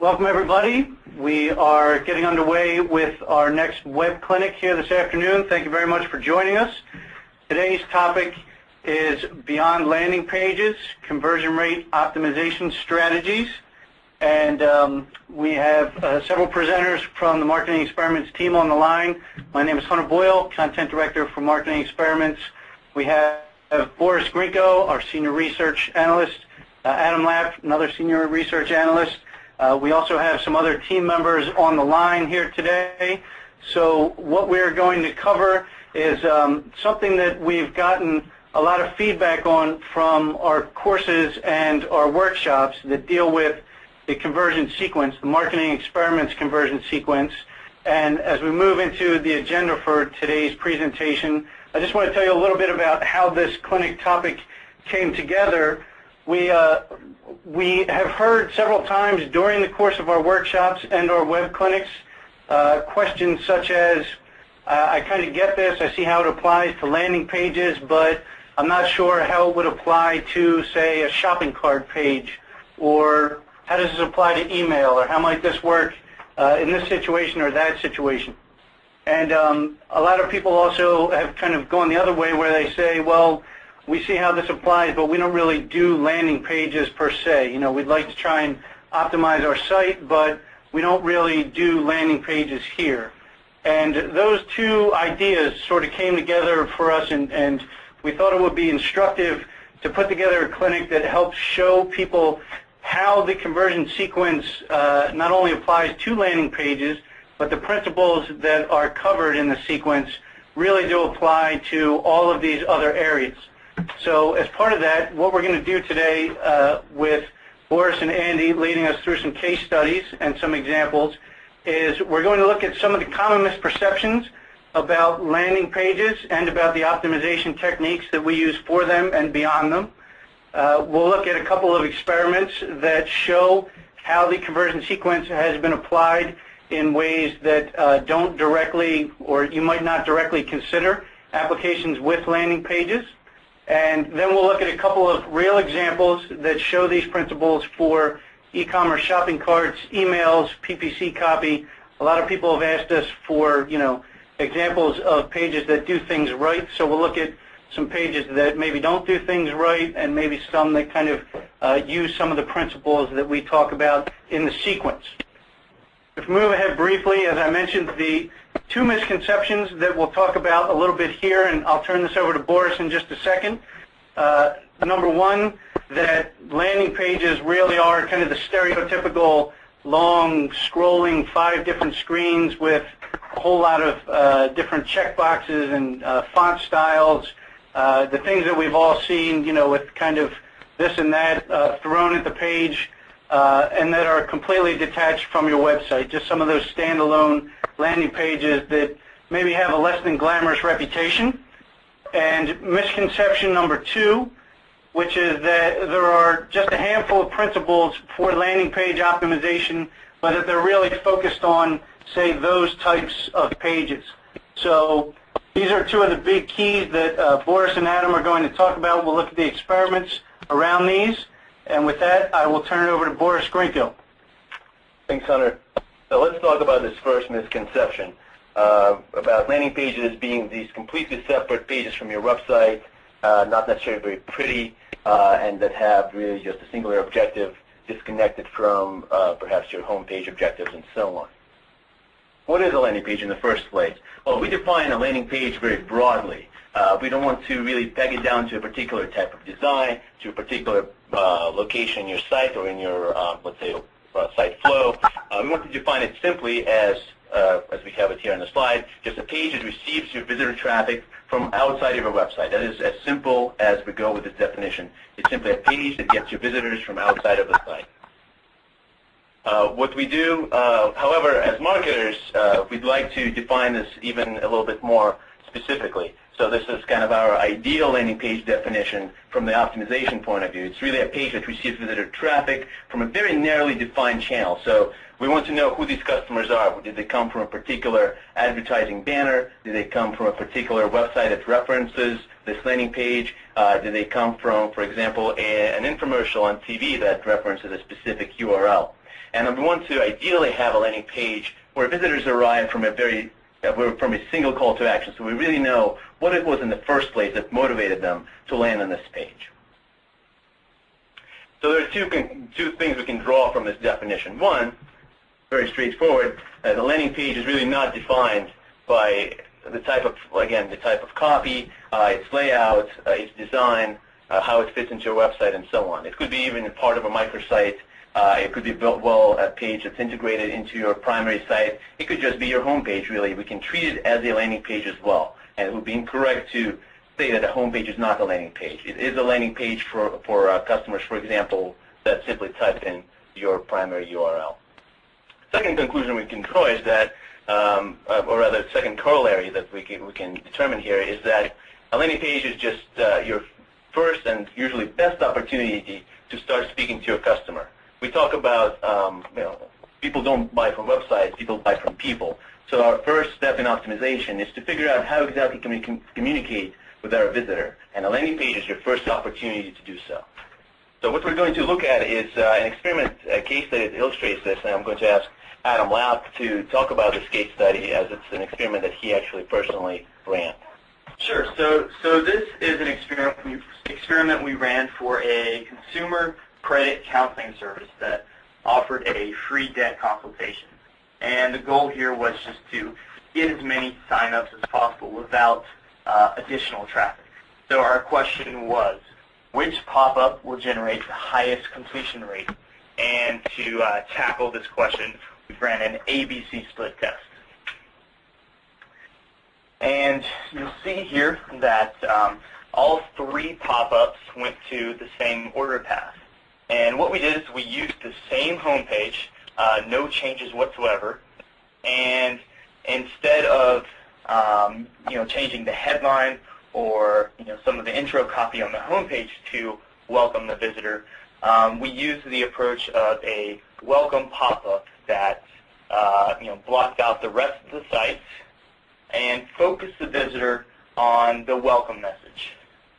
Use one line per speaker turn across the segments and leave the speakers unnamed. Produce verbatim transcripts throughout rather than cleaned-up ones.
Welcome, everybody. We are getting underway with our next web clinic here this afternoon. Thank you very much for joining us. Today's topic is Beyond Landing Pages, Conversion Rate Optimization Strategies. And um, we have uh, several presenters from the Marketing Experiments team on the line. My name is Hunter Boyle, Content Director for Marketing Experiments. We have, have Boris Grinko, our Senior Research Analyst, uh, Adam Lapp, another Senior Research Analyst. Uh, we also have some other team members on the line here today. So what we're going to cover is um, something that we've gotten a lot of feedback on from our courses and our workshops that deal with the conversion sequence, the Marketing Experiments conversion sequence. And as we move into the agenda for today's presentation, I just want to tell you a little bit about how this clinic topic came together. We, uh, we have heard several times during the course of our workshops and our web clinics uh, questions such as, uh, I kind of get this, I see how it applies to landing pages, but I'm not sure how it would apply to, say, a shopping cart page, or how does this apply to email, or how might this work uh, in this situation or that situation. And um, a lot of people also have kind of gone the other way where they say, well, we see how this applies, but we don't really do landing pages per se. You know, we'd like to try and optimize our site, but we don't really do landing pages here. And those two ideas sort of came together for us, and, and we thought it would be instructive to put together a clinic that helps show people how the conversion sequence uh, not only applies to landing pages, but the principles that are covered in the sequence really do apply to all of these other areas. So as part of that, what we're going to do today uh, with Boris and Andy leading us through some case studies and some examples is we're going to look at some of the common misperceptions about landing pages and about the optimization techniques that we use for them and beyond them. Uh, we'll look at a couple of experiments that show how the conversion sequence has been applied in ways that uh, don't directly, or you might not directly consider, applications with landing pages. And then we'll look at a couple of real examples that show these principles for e-commerce shopping carts, emails, P P C copy. A lot of people have asked us for, you know, examples of pages that do things right. So we'll look at some pages that maybe don't do things right, and maybe some that kind of uh, use some of the principles that we talk about in the sequence. If we move ahead briefly, as I mentioned, the two misconceptions that we'll talk about a little bit here, and I'll turn this over to Boris in just a second. Uh, number one, that landing pages really are kind of the stereotypical long scrolling five different screens with a whole lot of uh, different checkboxes and uh, font styles, uh, the things that we've all seen, you know, with kind of this and that uh, thrown at the page, uh, and that are completely detached from your website, just some of those standalone landing pages that maybe have a less than glamorous reputation. And misconception number two, which is that there are just a handful of principles for landing page optimization, but that they're really focused on, say, those types of pages. So these are two of the big keys that uh, Boris and Adam are going to talk about. We'll look at the experiments around these. And with that, I will turn it over to Boris Grinko.
Thanks, Hunter. So let's talk about this first misconception uh, about landing pages being these completely separate pages from your website, uh, not necessarily very pretty, uh, and that have really just a singular objective disconnected from uh, perhaps your home page objectives and so on. What is a landing page in the first place? Well, we define a landing page very broadly. Uh, we don't want to really peg it down to a particular type of design, to a particular uh, location in your site or in your, uh, let's say, uh, site flow. Uh, we want to define it simply as, uh, as we have it here on the slide, just a page that receives your visitor traffic from outside of your website. That is as simple as we go with this definition. It's simply a page that gets your visitors from outside of the site. Uh, what we do, uh, however, as marketers, uh, we'd like to define this even a little bit more specifically. So this is kind of our ideal landing page definition from the optimization point of view. It's really a page that receives visitor traffic from a very narrowly defined channel. So we want to know who these customers are. Did they come from a particular advertising banner? Did they come from a particular website that references this landing page? Uh, did they come from, for example, a, an infomercial on T V that references a specific U R L? And we want to ideally have a landing page where visitors arrive from a very uh, from a single call to action, so we really know what it was in the first place that motivated them to land on this page. So there are two, two things we can draw from this definition. One, very straightforward, uh, the landing page is really not defined by the type of, again, the type of copy, uh, its layout, uh, its design, uh, how it fits into your website, and so on. It could be even a part of a microsite. Uh, it could be built well, a page that's integrated into your primary site. It could just be your home page, really. We can treat it as a landing page as well. And it would be incorrect to say that a home page is not a landing page. It is a landing page for, for uh, customers, for example, that simply type in your primary U R L. Second conclusion we can draw is that, um, uh, or rather, second corollary that we can, we can determine here is that a landing page is just uh, your first and usually best opportunity to start speaking to your customer. We talk about, um, you know, people don't buy from websites, people buy from people. So our first step in optimization is to figure out how exactly can we com communicate with our visitor. And a landing page is your first opportunity to do so. So what we're going to look at is uh, an experiment, a case study that illustrates this, and I'm going to ask Adam Lapp to talk about this case study as it's an experiment that he actually personally ran.
Sure. So, so this is an experiment we, experiment we ran for a consumer credit counseling service that offered a free debt consultation. And the goal here was just to get as many signups as possible without uh, additional traffic. So our question was, which pop-up will generate the highest completion rate? And to uh, tackle this question, we ran an A B C split test. And you'll see here that um, all three pop-ups went to the same order path. And what we did is we used the same homepage, uh, no changes whatsoever, and instead of um, you know, changing the headline or you know, some of the intro copy on the homepage to welcome the visitor, um, we used the approach of a welcome pop-up that uh, you know, blocked out the rest of the site and focused the visitor on the welcome message.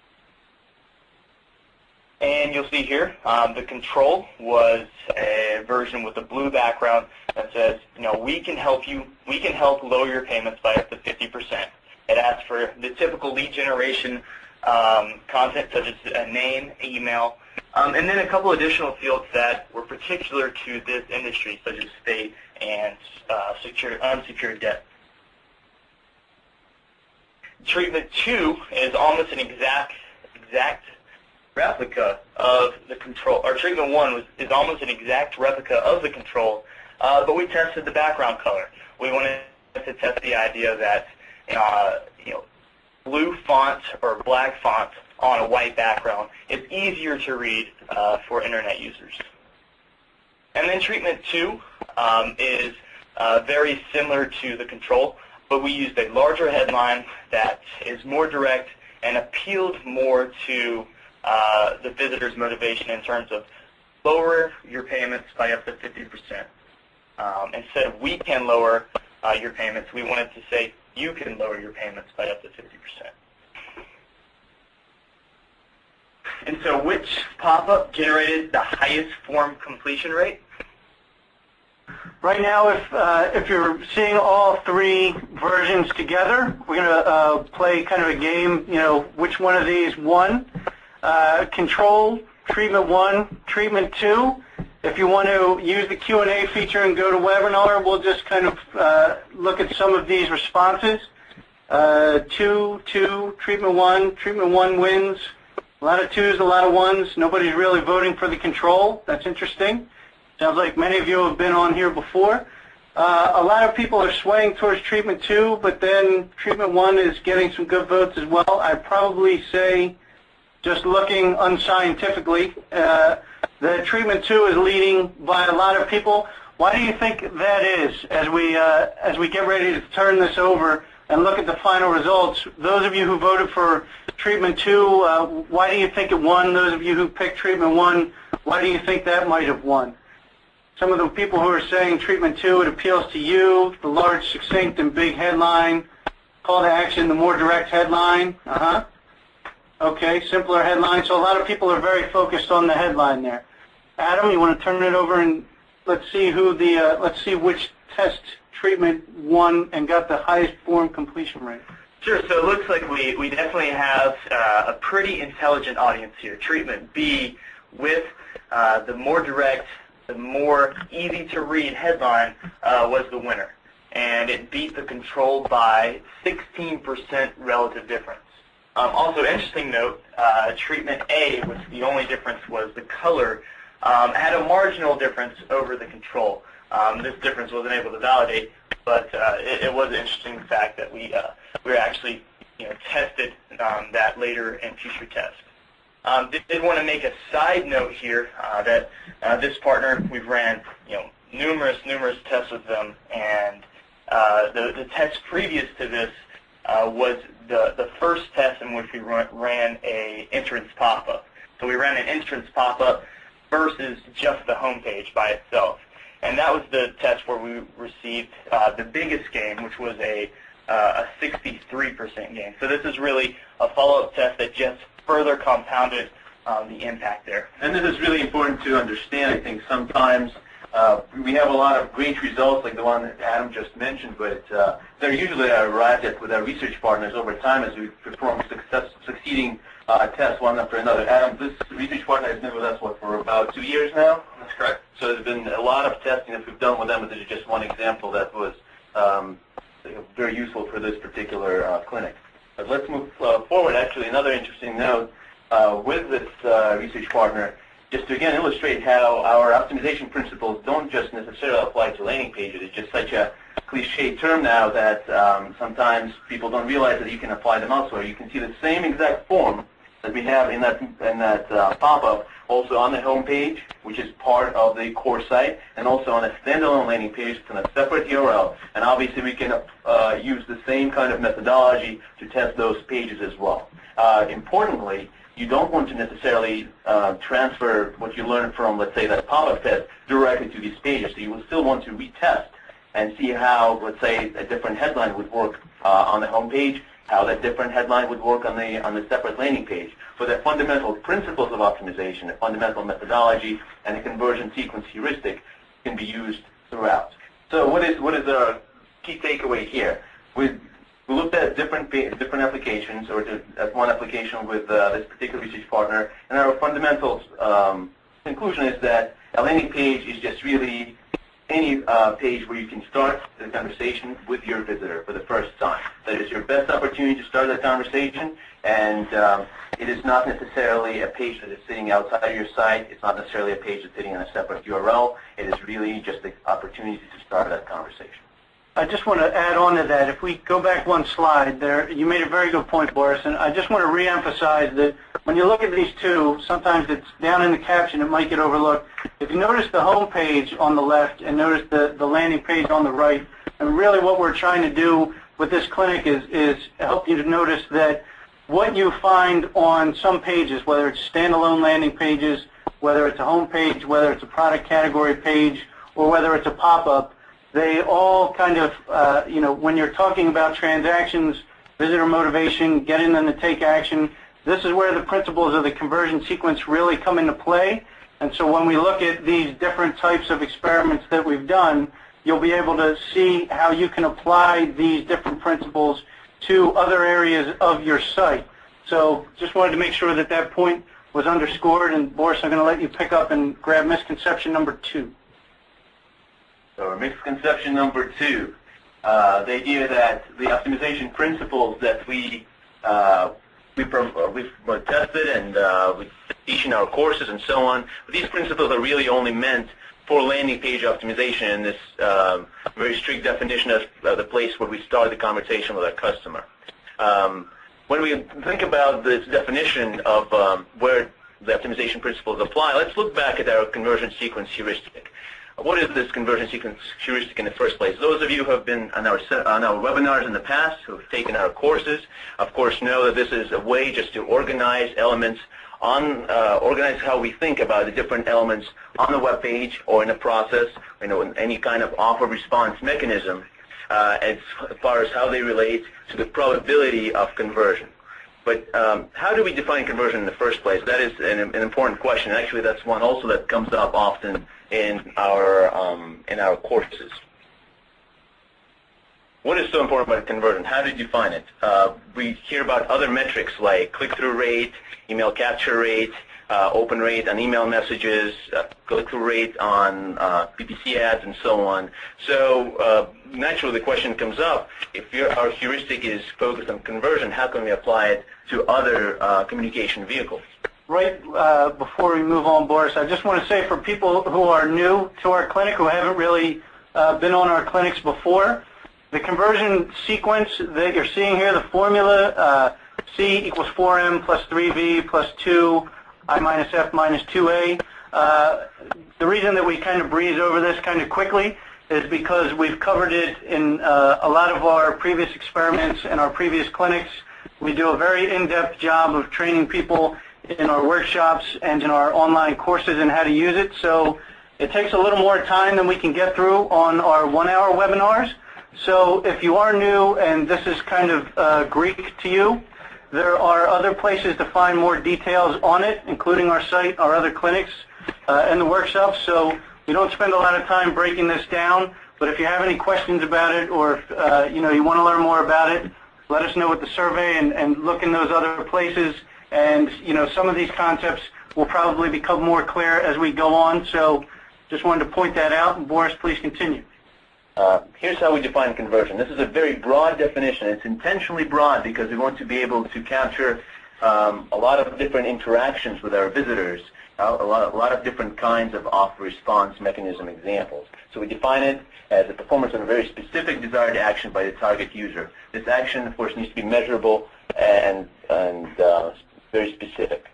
And you'll see here, um, the control was a version with a blue background that says, you know, we can help you, we can help lower your payments by up to fifty percent. It asks for the typical lead generation um, content, such as a name, email, um, and then a couple additional fields that were particular to this industry, such as state and uh, secure, unsecured debt. Treatment two is almost an exact, exact replica of the control. Our treatment one was, is almost an exact replica of the control, uh, but we tested the background color. We wanted to test the idea that uh, you know, blue font or black font on a white background is easier to read uh, for internet users. And then treatment two um, is uh, very similar to the control, but we used a larger headline that is more direct and appealed more to uh, the visitor's motivation in terms of lower your payments by up to fifty percent. Um, instead of we can lower uh, your payments, we wanted to say you can lower your payments by up to fifty percent. And so which pop-up generated the highest form completion rate?
Right now, if uh, if you're seeing all three versions together, we're going to uh, play kind of a game, you know, which one of these won. Uh, control, treatment one, treatment two. If you want to use the Q and A feature and go to webinar, we'll just kind of uh, look at some of these responses. Uh, two, two, treatment one, treatment one wins. A lot of twos, a lot of ones. Nobody's really voting for the control. That's interesting. Sounds like many of you have been on here before. Uh, a lot of people are swaying towards treatment two, but then treatment one is getting some good votes as well. I'd probably say, just looking unscientifically, uh, the treatment two is leading by a lot of people. Why do you think that is? As we uh, as we get ready to turn this over and look at the final results, those of you who voted for treatment two, uh, why do you think it won? Those of you who picked treatment one, why do you think that might have won? Some of the people who are saying treatment two, it appeals to you, the large, succinct, and big headline, call to action, the more direct headline. Uh-huh. Okay, simpler headline. So a lot of people are very focused on the headline there. Adam, you want to turn it over and let's see who the uh, let's see which test treatment won and got the highest form completion rate.
Sure. So it looks like we, we definitely have uh, a pretty intelligent audience here. Treatment B, with uh, the more direct, the more easy-to-read headline, uh, was the winner. And it beat the control by sixteen percent relative difference. Um, also, interesting note, uh, treatment A, which the only difference was the color, um, had a marginal difference over the control. Um, this difference wasn't able to validate, but uh, it, it was an interesting fact that we uh, we were actually you know tested um, that later in future tests. Um, did, did want to make a side note here uh, that uh, this partner, we've ran you know numerous numerous tests with them, and uh, the the test previous to this uh, was the the first test in which we run, ran a entrance pop-up. So we ran an entrance pop-up versus just the home page by itself. And that was the test where we received uh, the biggest gain, which was a, uh, a sixty-three percent gain. So this is really a follow-up test that just further compounded um, the impact there.
And this is really important to understand. I think sometimes uh, we have a lot of great results like the one that Adam just mentioned, but uh, they're usually arrived at with our research partners over time as we perform success, succeeding uh, tests one after another. Adam, this research partner has been with us, what, for about two years now?
That's correct.
So there's been a lot of testing that we've done with them, but this is just one example that was um, very useful for this particular uh, clinic. But let's move uh, forward. Actually, another interesting note uh, with this uh, research partner, just to again illustrate how our optimization principles don't just necessarily apply to landing pages. It's just such a cliche term now that um, sometimes people don't realize that you can apply them elsewhere. You can see the same exact form that we have in that in that uh, pop-up also on the home page, which is part of the core site, and also on a standalone landing page. It's in a separate U R L, and obviously we can uh, use the same kind of methodology to test those pages as well. Uh, importantly, you don't want to necessarily uh, transfer what you learned from, let's say, that pop-up test directly to these pages. So you will still want to retest and see how, let's say, a different headline would work uh, on the home page, how that different headline would work on the on the separate landing page. For the fundamental principles of optimization, the fundamental methodology, and the conversion sequence heuristic can be used throughout. So what is what is our key takeaway here? We we looked at different different applications, or at one application with uh, this particular research partner, and our fundamental um, conclusion is that a landing page is just really any uh, page where you can start the conversation with your visitor for the first time. That is your best opportunity to start that conversation, and um, it is not necessarily a page that is sitting outside of your site. It's not necessarily a page that's sitting in a separate U R L. It is really just the opportunity to start that conversation.
I just want to add on to that. If we go back one slide there, you made a very good point, Boris, and I just want to reemphasize that when you look at these two, sometimes it's down in the caption, it might get overlooked. If you notice the home page on the left and notice the, the landing page on the right, and really what we're trying to do with this clinic is, is help you to notice that what you find on some pages, whether it's standalone landing pages, whether it's a home page, whether it's a product category page, or whether it's a pop-up, they all kind of, uh, you know, when you're talking about transactions, visitor motivation, getting them to take action, this is where the principles of the conversion sequence really come into play. And so when we look at these different types of experiments that we've done, you'll be able to see how you can apply these different principles to other areas of your site. So just wanted to make sure that that point was underscored. And Boris, I'm going to let you pick up and grab misconception number two.
So our misconception number two, uh, the idea that the optimization principles that we uh, we we've tested and uh, we teach in our courses and so on, but these principles are really only meant for landing page optimization in this um, very strict definition of uh, the place where we start the conversation with our customer. Um, when we think about this definition of um, where the optimization principles apply, let's look back at our conversion sequence heuristic. What is this conversion sequence heuristic in the first place? Those of you who have been on our, on our webinars in the past, who have taken our courses, of course know that this is a way just to organize elements on, uh, organize how we think about the different elements on the web page or in a process, you know, in any kind of offer response mechanism, uh, as far as how they relate to the probability of conversion. But um, how do we define conversion in the first place? That is an, an important question. Actually, that's one also that comes up often in our um, in our courses. What is so important about conversion? How do you define it? Uh, we hear about other metrics like click-through rate, email capture rate, uh, open rate on email messages, uh, click-through rate on uh, P P C ads, and so on. So uh, naturally the question comes up, if your, our heuristic is focused on conversion, how can we apply it to other uh, communication vehicles?
Right uh, before we move on, Boris, I just want to say for people who are new to our clinic, who haven't really uh, been on our clinics before, the conversion sequence that you're seeing here, the formula, uh, C equals four M plus three V plus two, I minus F minus two A. Uh, the reason that we kind of breeze over this kind of quickly is because we've covered it in uh, a lot of our previous experiments in our previous clinics. We do a very in-depth job of training people in our workshops and in our online courses and how to use it. So it takes a little more time than we can get through on our one-hour webinars. So if you are new and this is kind of uh, Greek to you, there are other places to find more details on it, including our site, our other clinics, uh, and the workshops. So we don't spend a lot of time breaking this down, but if you have any questions about it or if uh, you know, you want to learn more about it, let us know with the survey and, and look in those other places. And you know, some of these concepts will probably become more clear as we go on. So just wanted to point that out. And Boris, please continue.
Uh, here's how we define conversion. This is a very broad definition. It's intentionally broad because we want to be able to capture um, a lot of different interactions with our visitors, uh, a, lot, a lot of different kinds of off-response mechanism examples. So we define it as a performance of a very specific desired action by the target user. This action, of course, needs to be measurable and, and uh, very specific.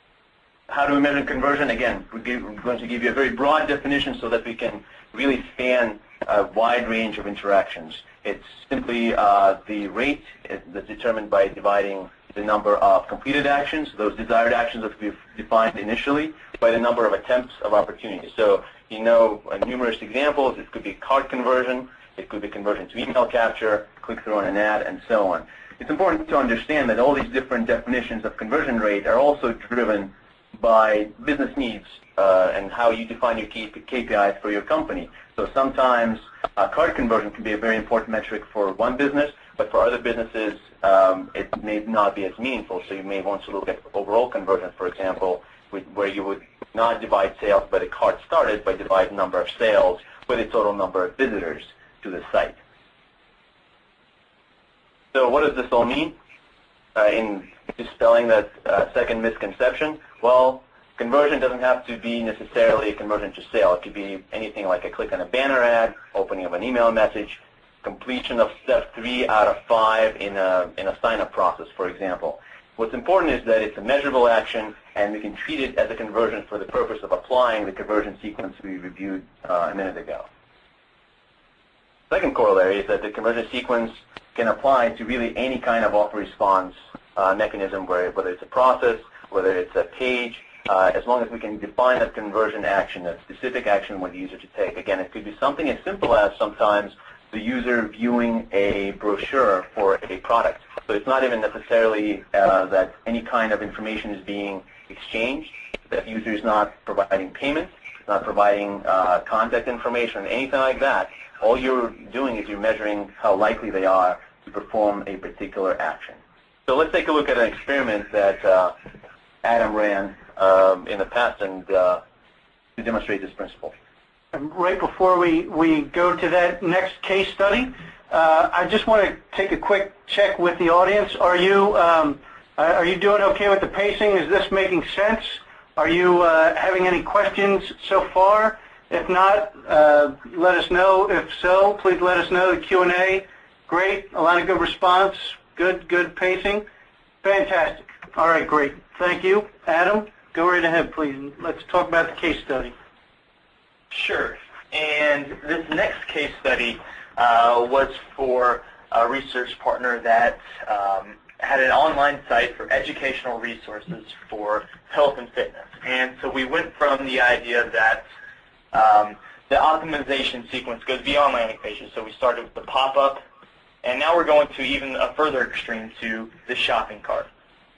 How do we measure conversion? Again, we're going to give you a very broad definition so that we can really span a wide range of interactions. It's simply uh, the rate that's determined by dividing the number of completed actions, those desired actions that we've defined initially, by the number of attempts of opportunities. So you know uh, numerous examples. It could be cart conversion, it could be conversion to email capture, click-through on an ad, and so on. It's important to understand that all these different definitions of conversion rate are also driven by business needs uh, and how you define your K P Is for your company. So sometimes uh, cart conversion can be a very important metric for one business, but for other businesses um, it may not be as meaningful. So you may want to look at overall conversion, for example, with, where you would not divide sales by the cart started, but divide the number of sales by the total number of visitors to the site. So what does this all mean uh, in dispelling that uh, second misconception? Well, conversion doesn't have to be necessarily a conversion to sale. It could be anything like a click on a banner ad, opening of an email message, completion of step three out of five in a, in a sign-up process, for example. What's important is that it's a measurable action, and we can treat it as a conversion for the purpose of applying the conversion sequence we reviewed uh, a minute ago. Second corollary is that the conversion sequence can apply to really any kind of offer response uh, mechanism, where, whether it's a process, whether it's a page, uh, as long as we can define that conversion action, that specific action we want the user to take. Again, it could be something as simple as sometimes the user viewing a brochure for a product. So it's not even necessarily uh, that any kind of information is being exchanged, that user is not providing payment, not providing uh, contact information, anything like that. All you're doing is you're measuring how likely they are to perform a particular action. So let's take a look at an experiment that uh, Adam ran um, in the past and uh, to demonstrate this principle.
And right before we, we go to that next case study, uh, I just want to take a quick check with the audience. Are you, um, are you doing okay with the pacing? Is this making sense? Are you uh, having any questions so far? If not, uh, let us know. If so, please let us know. The Q and A, great. A lot of good response. Good, good pacing. Fantastic. All right, great. Thank you. Adam, go right ahead, please. Let's talk about the case study.
Sure. And this next case study uh, was for a research partner that um, had an online site for educational resources for health and fitness. And so we went from the idea that um, the optimization sequence goes beyond landing pages. So we started with the pop-up, and now we're going to even a further extreme to the shopping cart.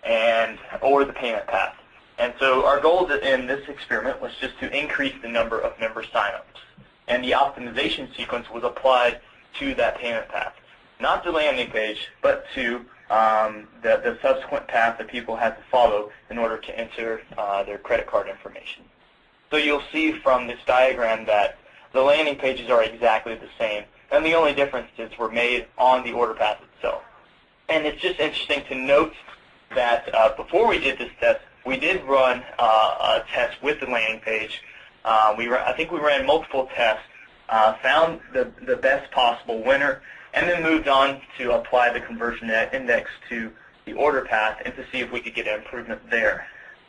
and or the payment path. And so our goal in this experiment was just to increase the number of member signups. And the optimization sequence was applied to that payment path. Not the landing page, but to um, the, the subsequent path that people had to follow in order to enter uh, their credit card information. So you'll see from this diagram that the landing pages are exactly the same, and the only differences were made on the order path itself. And it's just interesting to note that uh, before we did this test, we did run uh, a test with the landing page. Uh, we I think we ran multiple tests, uh, found the, the best possible winner, and then moved on to apply the conversion index to the order path and to see if we could get an improvement there.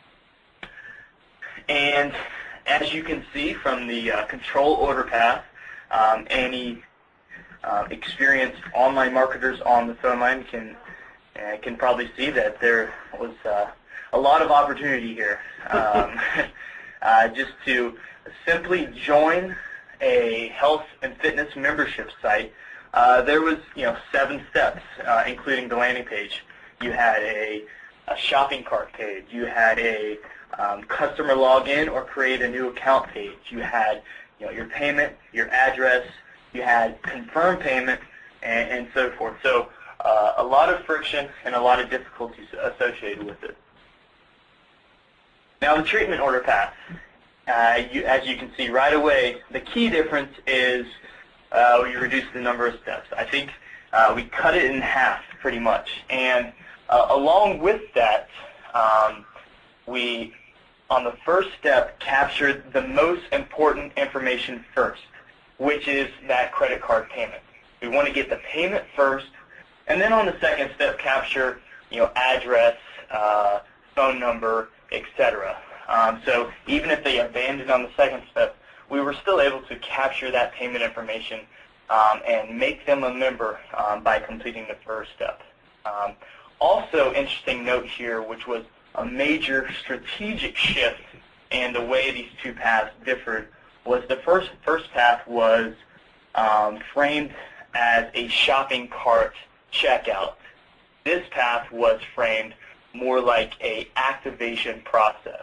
And as you can see from the uh, control order path, um, any uh, experienced online marketers on the phone line can uh, can probably see that there was uh, a lot of opportunity here. Um, uh, just to simply join a health and fitness membership site, uh, there was you know seven steps, uh, including the landing page. You had a, a shopping cart page. You had a um, customer login or create a new account page. You had you know your payment, your address. You had confirm payment, and, and so forth. So uh, a lot of friction and a lot of difficulties associated with it. Now the treatment order path, uh, you, as you can see right away, the key difference is uh, we reduced the number of steps. I think uh, we cut it in half pretty much. And uh, along with that, um, we, on the first step, captured the most important information first, which is that credit card payment. We want to get the payment first, and then on the second step, capture you know address, uh, phone number, et cetera. Um, so even if they abandoned on the second step, we were still able to capture that payment information um, and make them a member um, by completing the first step. Um, also, interesting note here, which was a major strategic shift in the way these two paths differed, was the first first path was um, framed as a shopping cart checkout. This path was framed more like a activation process.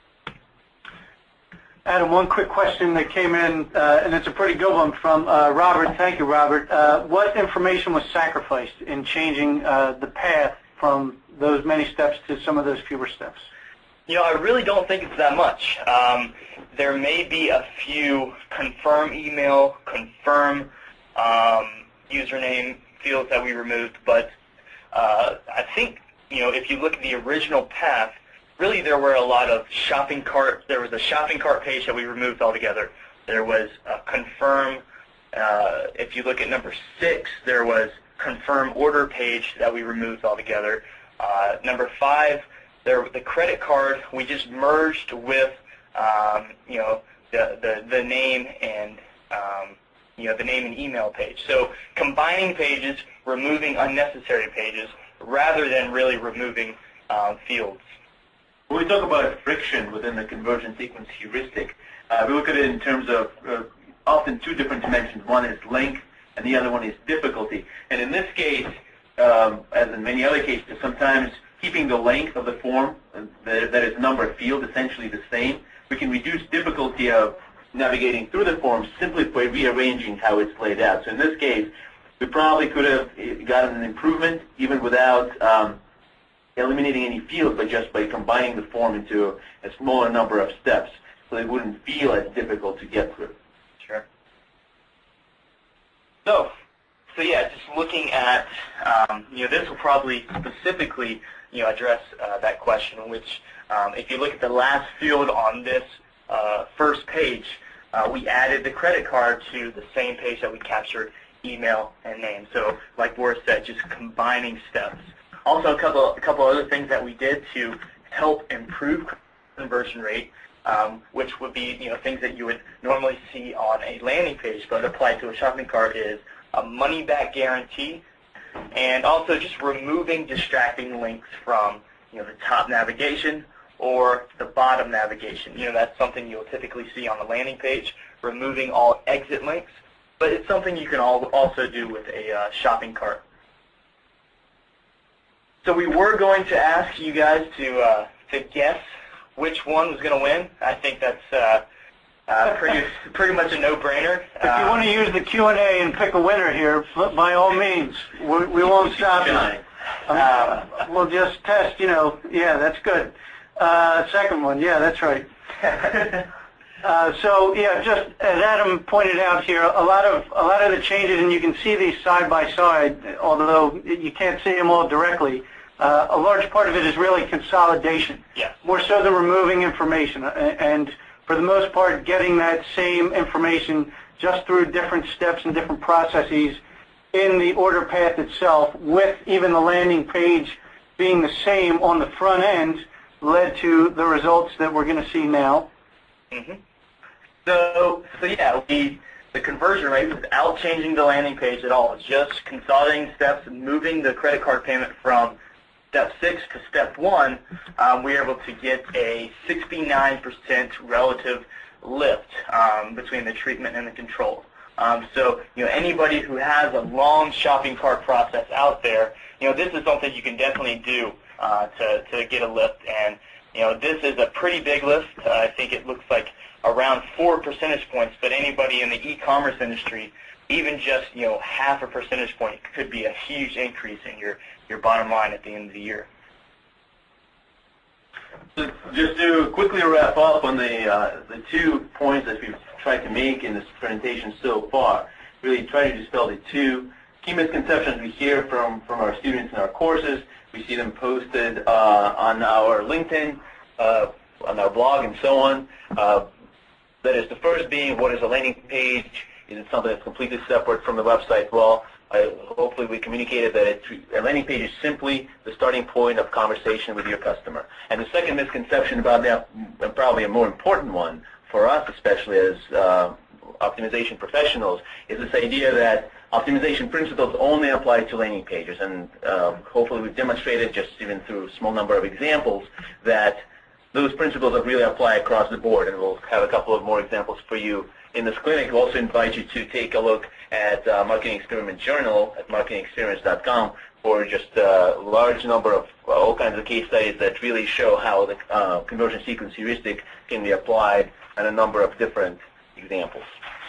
Adam, one quick question that came in, uh, and it's a pretty good one from uh, Robert. Thank you, Robert. Uh, what information was sacrificed in changing uh, the path from those many steps to some of those fewer steps?
You know, I really don't think it's that much. Um, there may be a few confirm email, confirm um, username fields that we removed, but uh, I think, you know, if you look at the original path, really there were a lot of shopping cart. There was a shopping cart page that we removed altogether. There was a confirm. Uh, if you look at number six, there was confirm order page that we removed altogether. Uh, number five, there the credit card we just merged with um, you know the, the the name and um, you know the name and email page. So combining pages, removing unnecessary pages, rather than really removing um, fields.
When we talk about friction within the conversion sequence heuristic, uh, we look at it in terms of uh, often two different dimensions. One is length, and the other one is difficulty. And in this case, um, as in many other cases, sometimes keeping the length of the form, uh, that, that is number of field, essentially the same, we can reduce difficulty of navigating through the form simply by rearranging how it's laid out. So in this case, we probably could have gotten an improvement even without um, eliminating any fields, but just by combining the form into a smaller number of steps, so it wouldn't feel as difficult to get through.
Sure. So, so yeah, just looking at, um, you know, this will probably specifically, you know, address uh, that question, which um, if you look at the last field on this uh, first page, uh, we added the credit card to the same page that we captured email and name. So, like Boris said, just combining steps. Also, a couple, a couple other things that we did to help improve conversion rate, um, which would be, you know, things that you would normally see on a landing page, but applied to a shopping cart, is a money-back guarantee, and also just removing distracting links from, you know, the top navigation or the bottom navigation. You know, that's something you'll typically see on the landing page, removing all exit links, but it's something you can also do with a uh, shopping cart. So we were going to ask you guys to uh, to guess which one was going to win. I think that's uh, uh, pretty pretty much a no-brainer.
If you want to use the Q and A and pick a winner here, by all means, we, we won't stop you. Um, we'll just test, you know, yeah, that's good. Uh, second one, yeah, that's right. Uh, so yeah, just as Adam pointed out here, a lot of a lot of the changes, and you can see these side by side, although you can't see them all directly. Uh, a large part of it is really consolidation,
yes.
More so than removing information, and for the most part, getting that same information just through different steps and different processes in the order path itself, with even the landing page being the same on the front end, led to the results that we're going to see now.
Mm-hmm. So, so yeah, we, the conversion rate without changing the landing page at all, just consolidating steps and moving the credit card payment from step six to step one, um, we were able to get a sixty-nine percent relative lift um, between the treatment and the control. Um, so, you know, anybody who has a long shopping cart process out there, you know, this is something you can definitely do uh, to, to get a lift. And, you know, this is a pretty big lift. Uh, I think it looks like around four percentage points, but anybody in the e-commerce industry, even just, you know, half a percentage point could be a huge increase in your, your bottom line at the end of the year.
So just to quickly wrap up on the, uh, the two points that we've tried to make in this presentation so far, really try to dispel the two key misconceptions we hear from, from our students in our courses. We see them posted uh, on our LinkedIn, uh, on our blog, and so on. Uh, That is, the first being, what is a landing page? Is it something that's completely separate from the website? Well, I, hopefully we communicated that it, a landing page is simply the starting point of conversation with your customer. And the second misconception about that, and probably a more important one for us, especially as uh, optimization professionals, is this idea that optimization principles only apply to landing pages. And uh, hopefully we've demonstrated, just even through a small number of examples, that those principles that really apply across the board, and we'll have a couple of more examples for you in this clinic. We'll also invite you to take a look at uh, Marketing Experiment Journal at marketing experience dot com for just a large number of uh, all kinds of case studies that really show how the uh, conversion sequence heuristic can be applied in a number of different examples.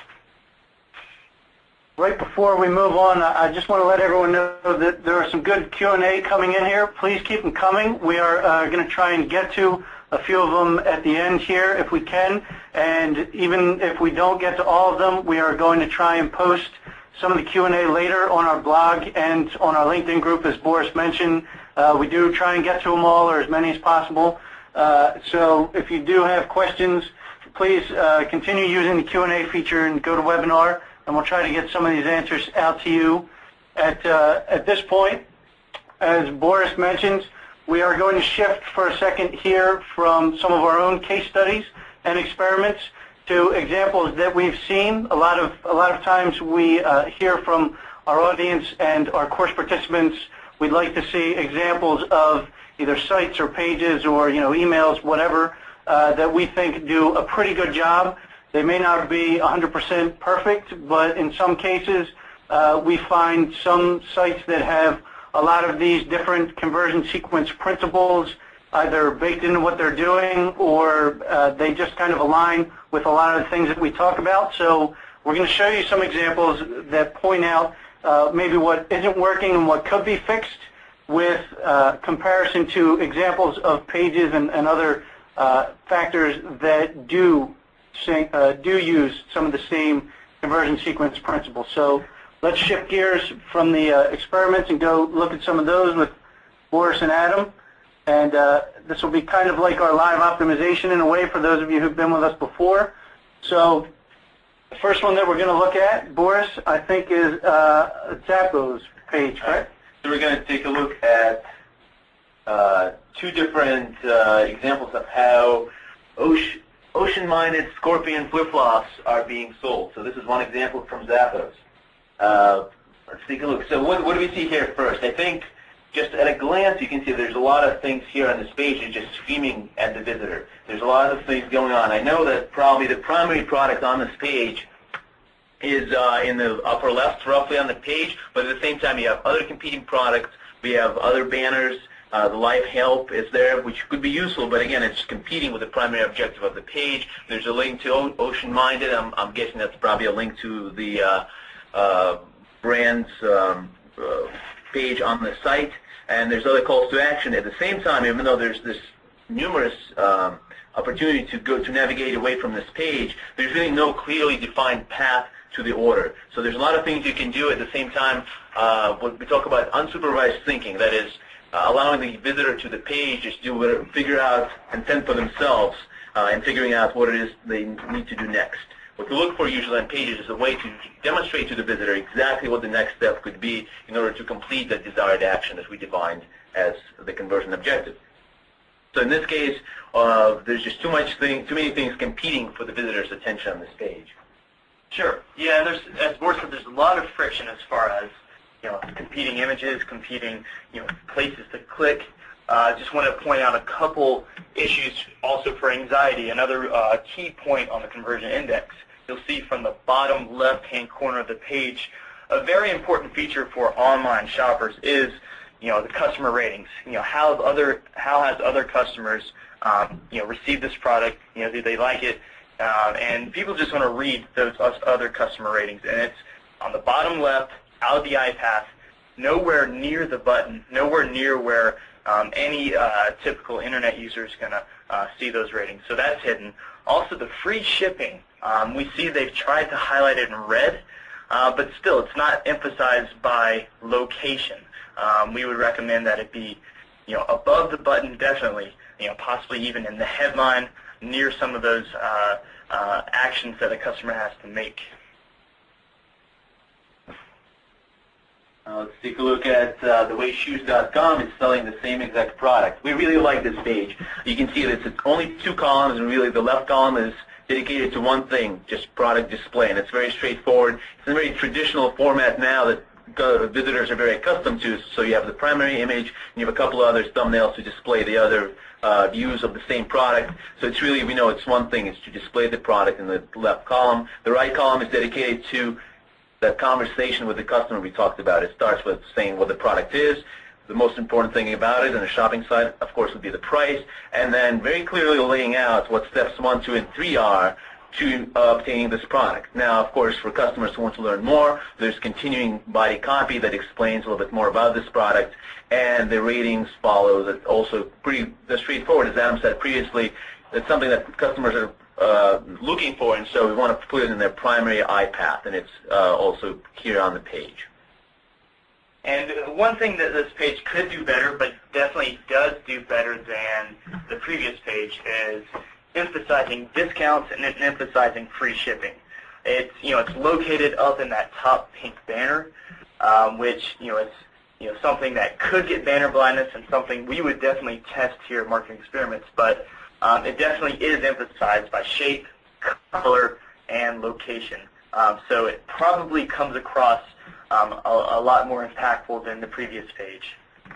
Right before we move on, I just want to let everyone know that there are some good Q and A coming in here. Please keep them coming. We are uh, going to try and get to a few of them at the end here if we can, and even if we don't get to all of them, we are going to try and post some of the Q and A later on our blog and on our LinkedIn group, as Boris mentioned. Uh, we do try and get to them all, or as many as possible. Uh, so if you do have questions, please uh, continue using the Q and A feature and go to webinar, and we'll try to get some of these answers out to you. At, uh, at this point, as Boris mentioned, we are going to shift for a second here from some of our own case studies and experiments to examples that we've seen. A lot of, a lot of times we uh, hear from our audience and our course participants, we'd like to see examples of either sites or pages or, you know, emails, whatever, uh, that we think do a pretty good job. They may not be one hundred percent perfect, but in some cases uh, we find some sites that have a lot of these different conversion sequence principles either baked into what they're doing, or uh, they just kind of align with a lot of the things that we talk about. So we're going to show you some examples that point out uh, maybe what isn't working and what could be fixed, with uh, comparison to examples of pages and, and other uh, factors that do say, uh, do use some of the same conversion sequence principles. So let's shift gears from the uh, experiments and go look at some of those with Boris and Adam. And uh, this will be kind of like our live optimization in a way for those of you who've been with us before. So the first one that we're going to look at, Boris, I think is uh, Zappos page, right?
So we're going to take a look at uh, two different uh, examples of how ocean, ocean-minded scorpion flip-flops are being sold. So this is one example from Zappos. Uh, let's take a look. So what, what do we see here first? I think just at a glance you can see there's a lot of things here on this page that are just screaming at the visitor. There's a lot of things going on. I know that probably the primary product on this page is uh, in the upper left, roughly on the page, but at the same time you have other competing products We have other banners. Uh, the Live Help is there, which could be useful, but again, it's competing with the primary objective of the page. There's a link to o Ocean Minded. I'm, I'm guessing that's probably a link to the uh, uh, brand's um, uh, page on the site. And there's other calls to action. At the same time, even though there's this numerous um, opportunity to go to navigate away from this page, there's really no clearly defined path to the order. So there's a lot of things you can do at the same time. Uh, when we talk about unsupervised thinking, that is uh, allowing the visitor to the page just do whatever, figure out and fend for themselves uh, and figuring out what it is they need to do next. What we look for usually on pages is a way to demonstrate to the visitor exactly what the next step could be in order to complete that desired action that we defined as the conversion objective. So in this case, uh, there's just too much thing, too many things competing for the visitor's attention on this page.
Sure. Yeah, there's, as Boris said, there's a lot of friction as far as, you know, competing images, competing, you know, places to click. I uh, just want to point out a couple issues also for anxiety. Another uh, key point on the conversion index. You'll see from the bottom left-hand corner of the page, a very important feature for online shoppers is, you know, the customer ratings. You know, how have other how has other customers, um, you know, received this product? You know, do they like it? Uh, and people just want to read those other customer ratings. And it's on the bottom left, out of the iPath, nowhere near the button, nowhere near where Um, any uh, typical internet user is going to uh, see those ratings. So that's hidden. Also, the free shipping. Um, we see they've tried to highlight it in red, uh, but still, it's not emphasized by location. Um, we would recommend that it be, you know, above the button, definitely. You know, possibly even in the headline, near some of those uh, uh, actions that a customer has to make.
Uh, let's take a look at uh, the way shoes dot com is selling the same exact product. We really like this page. You can see that it's only two columns, and really the left column is dedicated to one thing, just product display, and it's very straightforward. It's a very traditional format now that uh, visitors are very accustomed to. So you have the primary image, and you have a couple of other thumbnails to display the other uh, views of the same product. So it's really, we know it's one thing, it's to display the product in the left column. The right column is dedicated to that conversation with the customer we talked about. It starts with saying what the product is, the most important thing about it on the shopping site, of course, would be the price, and then very clearly laying out what steps one, two, and three are to uh, obtaining this product. Now, of course, for customers who want to learn more, there's continuing body copy that explains a little bit more about this product, and the ratings follow that also pretty straightforward. As Adam said previously, it's something that customers are Uh, looking for, and so we want to put it in their primary iPath, and it's uh, also here on the page.
And one thing that this page could do better, but definitely does do better than the previous page, is emphasizing discounts and emphasizing free shipping. It's, you know, it's located up in that top pink banner, um, which, you know, it's, you know, something that could get banner blindness and something we would definitely test here at Marketing Experiments, but Um, it definitely is emphasized by shape, color, and location. Um, so it probably comes across um, a, a lot more impactful than the previous page.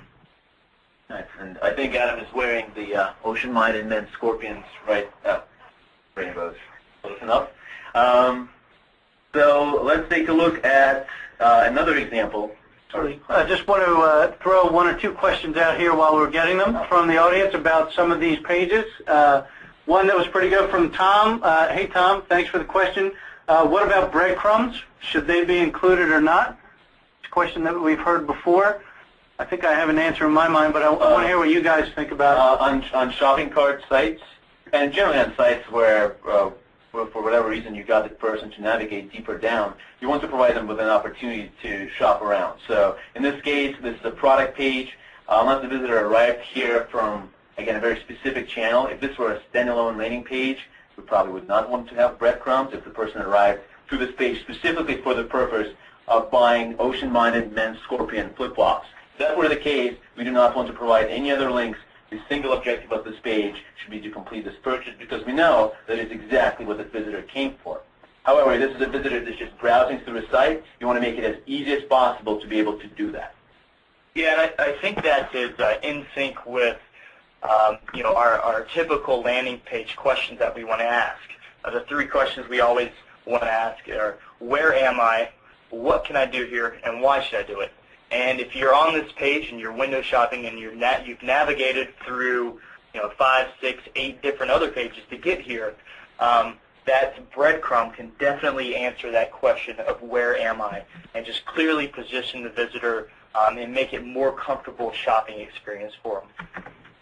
Nice. And I think Adam is wearing the uh, Ocean Minded Men Scorpions right up. Rainbows. Close enough. Um, so let's take a look at uh, another example.
I just want to uh, throw one or two questions out here while we're getting them from the audience about some of these pages. Uh, one that was pretty good from Tom. Uh, hey, Tom, thanks for the question. Uh, what about breadcrumbs? Should they be included or not? It's a question that we've heard before. I think I have an answer in my mind, but I, I want to hear what you guys think about it.
Uh, on, on shopping cart sites, and generally on sites where uh, for whatever reason you got the person to navigate deeper down, you want to provide them with an opportunity to shop around. So in this case, this is a product page. Uh, unless the visitor arrived here from, again, a very specific channel, if this were a standalone landing page, we probably would not want to have breadcrumbs if the person arrived to this page specifically for the purpose of buying Ocean Minded Men's Scorpion flip-flops. If that were the case, we do not want to provide any other links. The single objective of this page should be to complete this purchase because we know that it's exactly what the visitor came for. However, this is a visitor that's just browsing through the site. You want to make it as easy as possible to be able to do that.
Yeah, and I, I think that is uh, in sync with um, you know, our, our typical landing page questions that we want to ask. Uh, the three questions we always want to ask are, where am I, what can I do here, and why should I do it? And if you're on this page and you're window shopping and you're na you've navigated through, you know, five, six, eight different other pages to get here, um, that breadcrumb can definitely answer that question of where am I, and just clearly position the visitor um, and make it more comfortable shopping experience for them.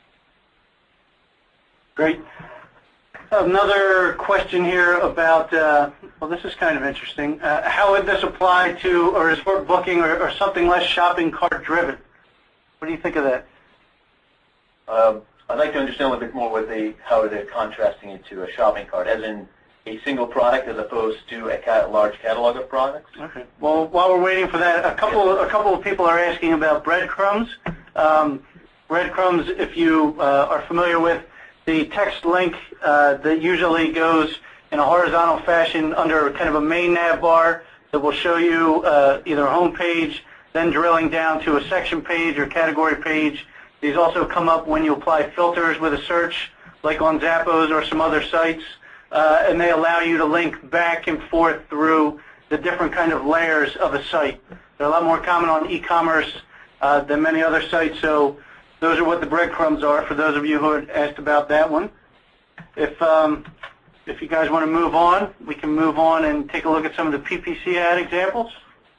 Great. Another question here about, uh, well, this is kind of interesting. Uh, how would this apply to a resort booking or, or something less shopping cart driven? What do you think of that?
Um, I'd like to understand a little bit more what they, how they're contrasting it to a shopping cart, as in a single product as opposed to a ca large catalog of products.
Okay. Well, while we're waiting for that, a couple a couple of people are asking about breadcrumbs. Um, breadcrumbs, if you uh, are familiar with the text link uh, that usually goes in a horizontal fashion under kind of a main nav bar that will show you uh, either a home page, then drilling down to a section page or category page. These also come up when you apply filters with a search, like on Zappos or some other sites, uh, and they allow you to link back and forth through the different kind of layers of a site. They're a lot more common on e-commerce uh, than many other sites, so those are what the breadcrumbs are for those of you who had asked about that one. If, um, if you guys want to move on, we can move on and take a look at some of the P P C ad examples.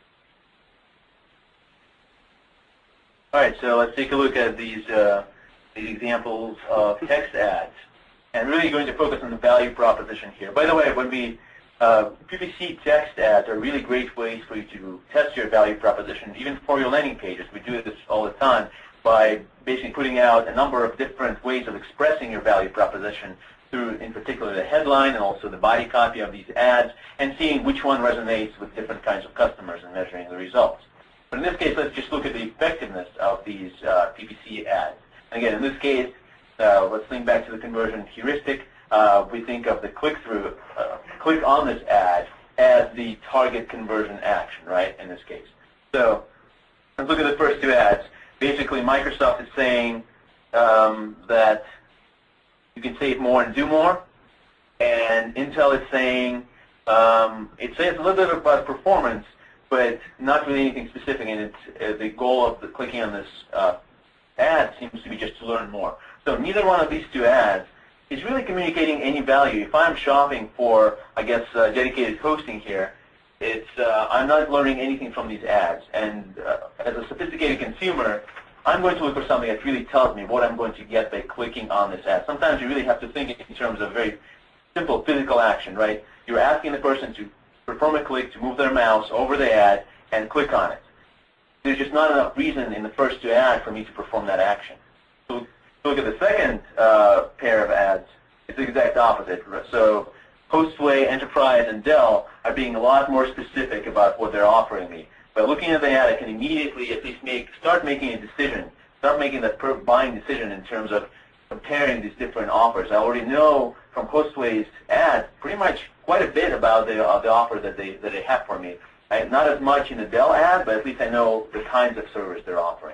All right, so let's take a look at these, uh, these examples of text ads. And really going to focus on the value proposition here. By the way, when we, uh, P P C text ads are really great ways for you to test your value proposition, even for your landing pages. We do this all the time by basically putting out a number of different ways of expressing your value proposition through, in particular, the headline and also the body copy of these ads, and seeing which one resonates with different kinds of customers and measuring the results. But in this case, let's just look at the effectiveness of these uh, P P C ads. Again, in this case, uh, let's link back to the conversion heuristic. Uh, we think of the click-through, uh, click on this ad as the target conversion action, right, in this case. So let's look at the first two ads. Basically, Microsoft is saying um, that you can save more and do more, and Intel is saying, um, it says a little bit about performance, but not really anything specific, and it's, uh, the goal of the clicking on this uh, ad seems to be just to learn more. So neither one of these two ads is really communicating any value. If I'm shopping for, I guess, uh, dedicated hosting here, it's, uh, I'm not learning anything from these ads. And uh, as a sophisticated consumer, I'm going to look for something that really tells me what I'm going to get by clicking on this ad. Sometimes you really have to think in terms of very simple physical action, right? You're asking the person to perform a click, to move their mouse over the ad and click on it. There's just not enough reason in the first two ads for me to perform that action. So look at the second uh, pair of ads. It's the exact opposite. So Hostway, Enterprise, and Dell are being a lot more specific about what they're offering me. By looking at the ad, I can immediately at least make, start making a decision, start making that per buying decision in terms of comparing these different offers. I already know from Hostway's ad pretty much quite a bit about the, uh, the offer that they, that they have for me. I, not as much in the Dell ad, but at least I know the kinds of service they're offering.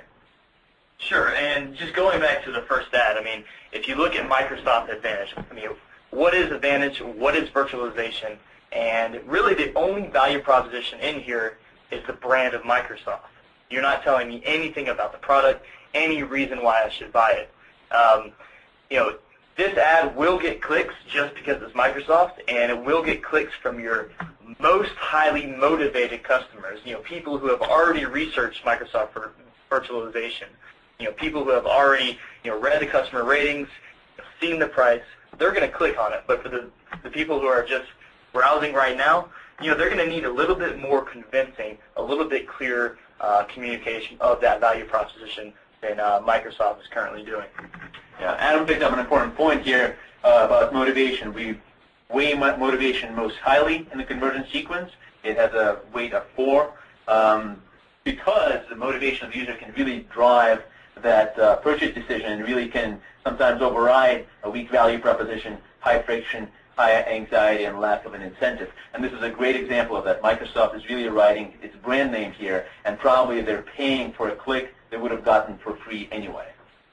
Sure, and just going back to the first ad, I mean, if you look at Microsoft Advantage, I mean, what is Advantage, what is virtualization, and really the only value proposition in here is the brand of Microsoft. You're not telling me anything about the product, any reason why I should buy it. Um, you know, this ad will get clicks just because it's Microsoft, and it will get clicks from your most highly motivated customers, you know, people who have already researched Microsoft for virtualization, you know, people who have already, you know, read the customer ratings, seen the price, they're going to click on it. But for the, the people who are just browsing right now, you know, they're going to need a little bit more convincing, a little bit clearer uh, communication of that value proposition than uh, Microsoft is currently doing.
Yeah, Adam picked up an important point here uh, about motivation. We weigh motivation most highly in the conversion sequence. It has a weight of four um, because the motivation of the user can really drive that uh, purchase decision and really can sometimes override a weak value proposition, high friction, high anxiety, and lack of an incentive. And this is a great example of that. Microsoft is really writing its brand name here, and probably they're paying for a click they would have gotten for free anyway.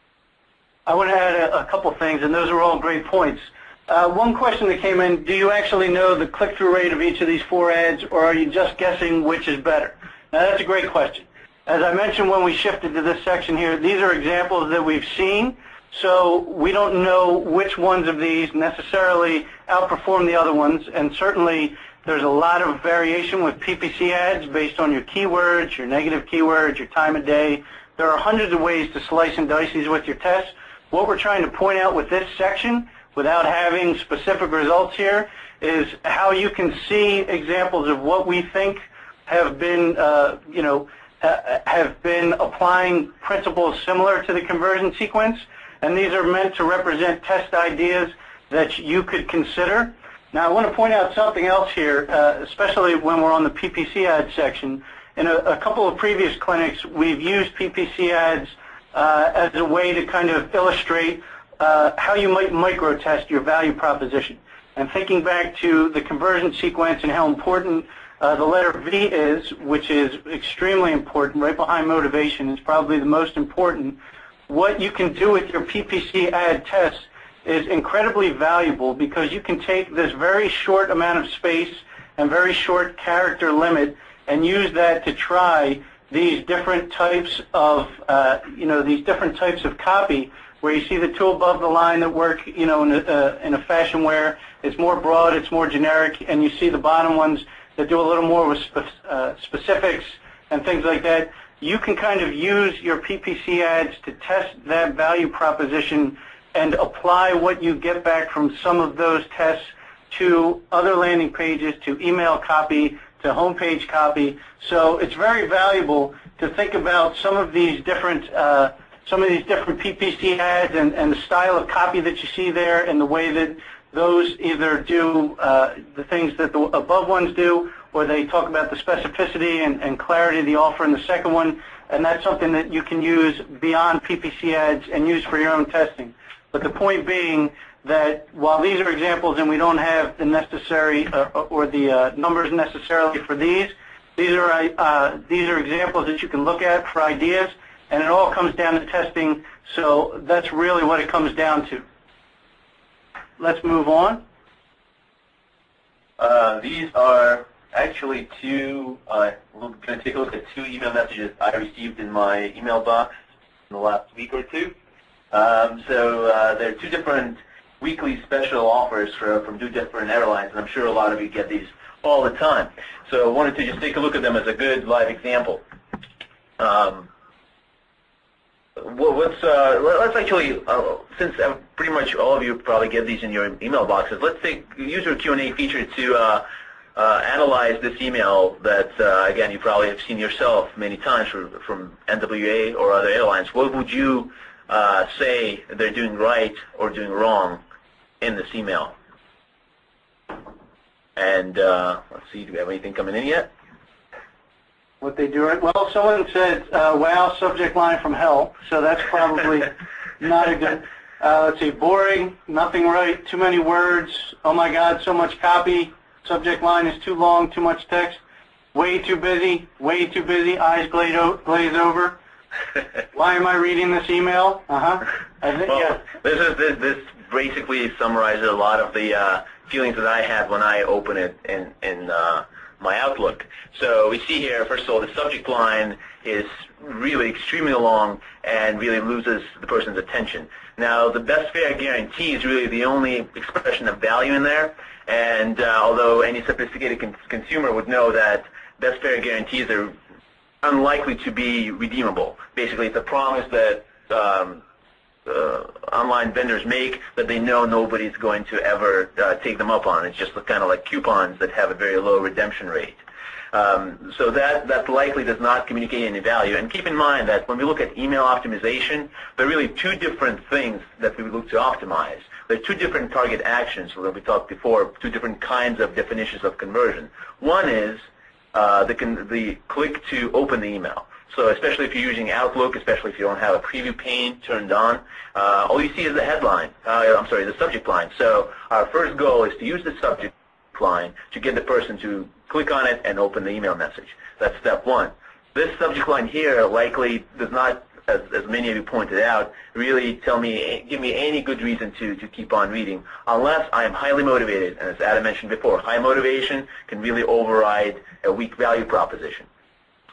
I want to add a, a couple things, and those are all great points. Uh, one question that came in, do you actually know the click-through rate of each of these four ads, or are you just guessing which is better? Now, that's a great question. As I mentioned when we shifted to this section here, these are examples that we've seen, so we don't know which ones of these necessarily outperform the other ones, and certainly there's a lot of variation with P P C ads based on your keywords, your negative keywords, your time of day. There are hundreds of ways to slice and dice these with your tests. What we're trying to point out with this section, without having specific results here, is how you can see examples of what we think have been, uh, you know, uh, have been applying principles similar to the conversion sequence, and these are meant to represent test ideas that you could consider. Now, I want to point out something else here, uh, especially when we're on the P P C ad section. In a, a couple of previous clinics, we've used P P C ads uh, as a way to kind of illustrate uh, how you might micro-test your value proposition. And thinking back to the conversion sequence and how important uh, the letter V is, which is extremely important, right behind motivation, is probably the most important. What you can do with your P P C ad test is incredibly valuable because you can take this very short amount of space and very short character limit and use that to try these different types of, uh, you know, these different types of copy, where you see the two above the line that work, you know, in a, uh, in a fashion where it's more broad, it's more generic, and you see the bottom ones that do a little more with spe uh, specifics and things like that. You can kind of use your P P C ads to test that value proposition and apply what you get back from some of those tests to other landing pages, to email copy, to homepage copy. So it's very valuable to think about some of these different uh, some of these different P P C ads and, and the style of copy that you see there and the way that those either do uh, the things that the above ones do, or they talk about the specificity and, and clarity of the offer in the second one, and that's something that you can use beyond P P C ads and use for your own testing. But the point being that while these are examples and we don't have the necessary uh, or the uh, numbers necessarily for these, these are uh, these are examples that you can look at for ideas, and it all comes down to testing. So that's really what it comes down to. Let's move on.
Uh, these are actually two, uh, we're going to take a look at two email messages I received in my email box in the last week or two. Um, so uh, they're two different weekly special offers for, from two different airlines, and I'm sure a lot of you get these all the time. So I wanted to just take a look at them as a good live example. Um, what's, uh, let's actually, uh, since uh, pretty much all of you probably get these in your email boxes, let's take use our Q and A feature to uh, uh, analyze this email that, uh, again, you probably have seen yourself many times from, from N W A or other airlines. What would you uh, say they're doing right or doing wrong in this email? And uh, let's see, do we have anything coming in yet?
What they do right? Well, someone said, uh, wow, subject line from hell, so that's probably not a good, uh, let's see, boring, nothing right, too many words, oh my God, so much copy, subject line is too long, too much text, way too busy, way too busy, eyes glaze, glaze over. Why am I reading this email? Uh-huh. I think,
well,
yeah.
This is this this basically summarizes a lot of the uh, feelings that I had when I opened it in in uh, my Outlook. So we see here, first of all, the subject line is really extremely long and really loses the person's attention. Now, the best fare guarantee is really the only expression of value in there. And uh, although any sophisticated con consumer would know that best fare guarantees are unlikely to be redeemable. Basically, it's a promise that um, uh, online vendors make that they know nobody's going to ever uh, take them up on. It's just kind of like coupons that have a very low redemption rate. Um, so that, that likely does not communicate any value. And keep in mind that when we look at email optimization, there are really two different things that we look to optimize. There are two different target actions, where we talked before, two different kinds of definitions of conversion. One is Uh, the, the click to open the email. So especially if you're using Outlook, especially if you don't have a preview pane turned on, uh, all you see is the headline, uh, I'm sorry, the subject line. So our first goal is to use the subject line to get the person to click on it and open the email message. That's step one. This subject line here likely does not, as, as many of you pointed out, really tell me, give me any good reason to, to keep on reading, unless I am highly motivated. And as Adam mentioned before, high motivation can really override a weak value proposition.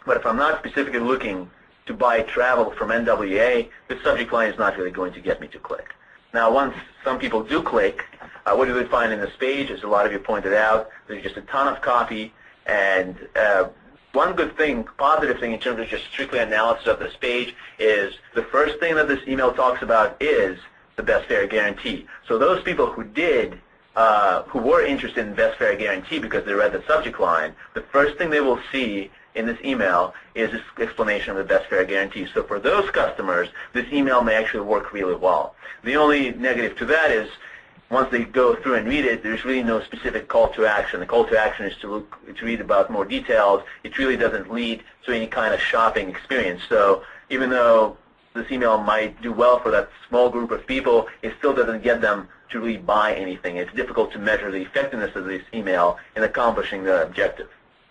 But if I'm not specifically looking to buy travel from N W A, the subject line is not really going to get me to click. Now, once some people do click, uh, what do they find in this page? As a lot of you pointed out, there's just a ton of copy. And uh, one good thing, positive thing in terms of just strictly analysis of this page is the first thing that this email talks about is the best fare guarantee. So those people who did, uh, who were interested in best fare guarantee because they read the subject line, the first thing they will see in this email is this explanation of the best fare guarantee. So for those customers, this email may actually work really well. The only negative to that is once they go through and read it, there's really no specific call to action. The call to action is to look, to read about more details. It really doesn't lead to any kind of shopping experience. So even though this email might do well for that small group of people, it still doesn't get them to really buy anything. It's difficult to measure the effectiveness of this email in accomplishing the objective.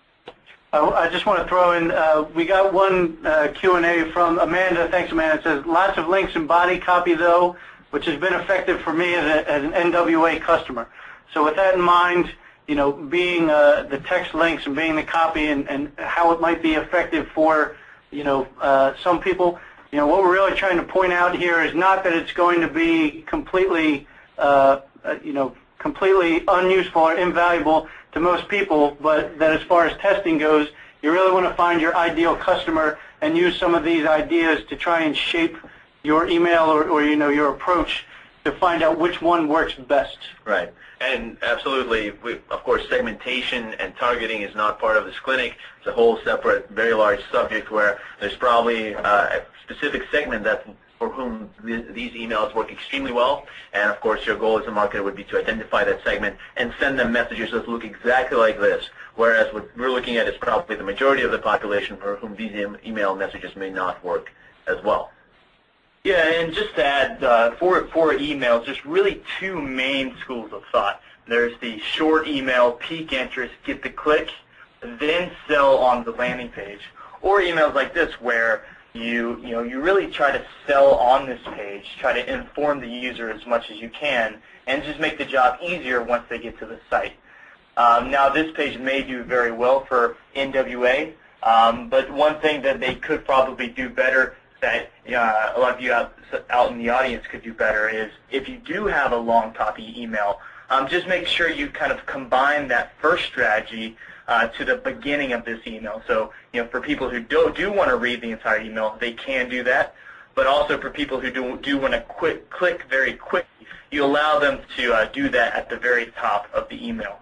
I just want to throw in, uh, we got one uh, Q and A from Amanda. Thanks, Amanda. It says, lots of links and body copy, though, which has been effective for me as, a, as an N W A customer. So with that in mind, you know, being uh, the text links and being the copy and, and how it might be effective for, you know, uh, some people, you know, what we're really trying to point out here is not that it's going to be completely, uh, you know, completely unuseful or invaluable to most people, but that as far as testing goes, you really want to find your ideal customer and use some of these ideas to try and shape your email or, or you know, your approach to find out which one works best.
Right. And absolutely, we, of course, segmentation and targeting is not part of this clinic. It's a whole separate, very large subject where there's probably uh, a specific segment that for whom th these emails work extremely well. And of course, your goal as a marketer would be to identify that segment and send them messages that look exactly like this. Whereas what we're looking at is probably the majority of the population for whom these em email messages may not work as well.
Yeah, and just to add, uh, for, for emails, there's really two main schools of thought. There's the short email, peak interest, get the click, then sell on the landing page. Or emails like this where you, you know, you really try to sell on this page, try to inform the user as much as you can, and just make the job easier once they get to the site. Um, now, this page may do very well for N W A, um, but one thing that they could probably do better that uh, a lot of you out, out in the audience could do better is if you do have a long copy email, um, just make sure you kind of combine that first strategy uh, to the beginning of this email. So, you know, for people who do, do want to read the entire email, they can do that. But also for people who do, do want to quick, click very quickly, you allow them to uh, do that at the very top of the email.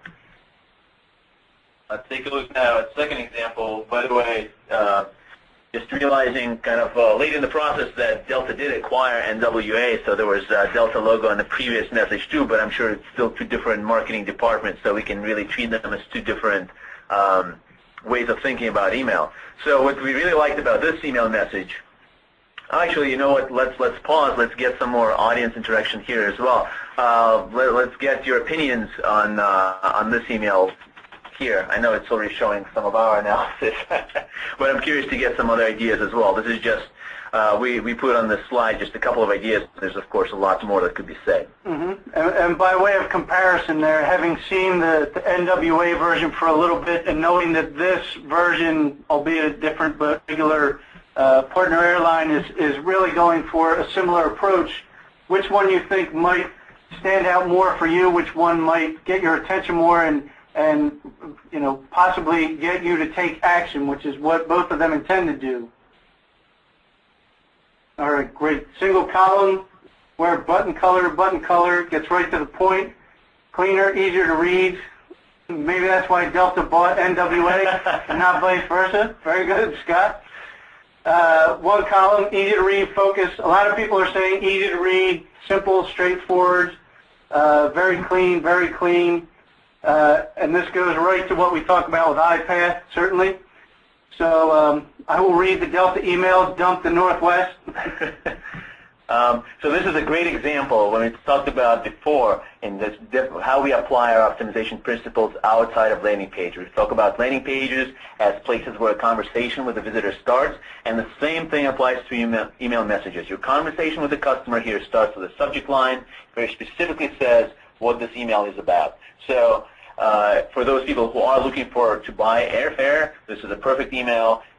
Let's take a look now at the second example. By the way, uh, just realizing kind of uh, late in the process that Delta did acquire N W A, so there was a Delta logo on the previous message too, but I'm sure it's still two different marketing departments, so we can really treat them as two different um, ways of thinking about email. So what we really liked about this email message, actually, you know what, let's, let's pause, let's get some more audience interaction here as well. Uh, let, let's get your opinions on, uh, on this email here. I know it's already showing some of our analysis, but I'm curious to get some other ideas as well. This is just, uh, we, we put on this slide just a couple of ideas. There's, of course, a lot more that could be said.
Mm-hmm. and, and by way of comparison there, having seen the, the N W A version for a little bit and knowing that this version, albeit different but regular uh, partner airline, is, is really going for a similar approach, which one you think might stand out more for you, which one might get your attention more and and, you know, possibly get you to take action, which is what both of them intend to do. All right, great. Single column, where button color, button color, gets right to the point. Cleaner, easier to read. Maybe that's why Delta bought N W A and not vice versa. Very good, Scott. Uh, one column, easy to read, focus. A lot of people are saying easy to read, simple, straightforward, uh, very clean, very clean. Uh, and this goes right to what we talked about with iPath, certainly. So um, I will read the Delta email, dump the Northwest.
um, so this is a great example when we talked about before in this how we apply our optimization principles outside of landing page. We talk about landing pages as places where a conversation with the visitor starts, and the same thing applies to email, email messages. Your conversation with the customer here starts with a subject line, very specifically says what this email is about. So Uh, for those people who are looking for to buy airfare, this is a perfect email.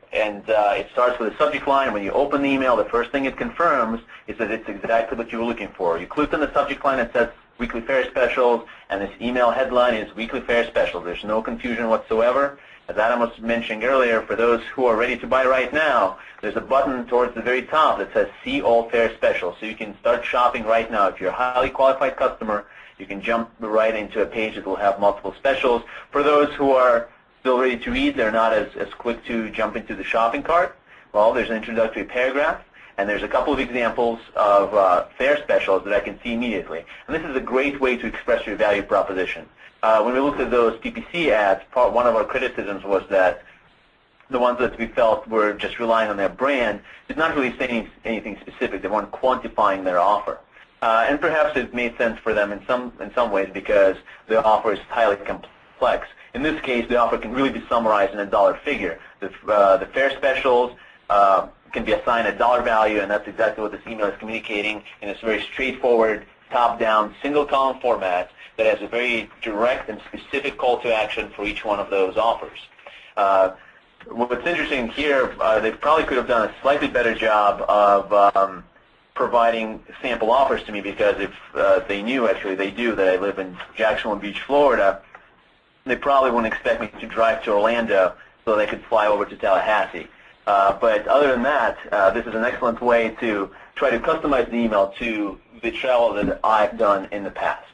and uh, it starts with a subject line. When you open the email, the first thing it confirms is that it's exactly what you were looking for. You click on the subject line that says Weekly Fare Specials, and this email headline is Weekly Fare Specials. There's no confusion whatsoever. As Adam was mentioning earlier, for those who are ready to buy right now, there's a button towards the very top that says See All Fare Specials. So you can start shopping right now. If you're a highly qualified customer, you can jump right into a page that will have multiple specials. For those who are still ready to read, they're not as, as quick to jump into the shopping cart, well, there's an introductory paragraph, and there's a couple of examples of uh, fare specials that I can see immediately. And this is a great way to express your value proposition. Uh, when we looked at those P P C ads, part, one of our criticisms was that the ones that we felt were just relying on their brand did not really say any, anything specific. They weren't quantifying their offer. Uh, and perhaps it made sense for them in some, in some ways because the offer is highly complex. In this case, the offer can really be summarized in a dollar figure. The, uh, the fare specials uh, can be assigned a dollar value, and that's exactly what this email is communicating in this very straightforward, top-down, single-column format that has a very direct and specific call to action for each one of those offers. Uh, what's interesting here, uh, they probably could have done a slightly better job of um, providing sample offers to me, because if uh, they knew, actually they do, that I live in Jacksonville Beach, Florida, they probably wouldn't expect me to drive to Orlando so they could fly over to Tallahassee. Uh, but other than that, uh, this is an excellent way to try to customize the email to the travel that I've done in the past.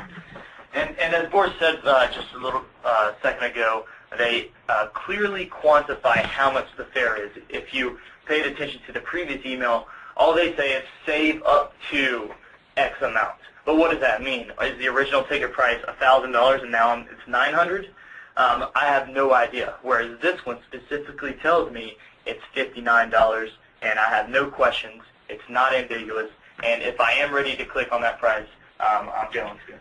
And, and as Boris said uh, just a little uh, second ago, they uh, clearly quantify how much the fare is. If you paid attention to the previous email, all they say is save up to X amount. But what does that mean? Is the original ticket price one thousand dollars and now it's nine hundred dollars? Um, I have no idea. Whereas this one specifically tells me it's fifty-nine dollars, and I have no questions. It's not ambiguous. And if I am ready to click on that price, um, I'm going to.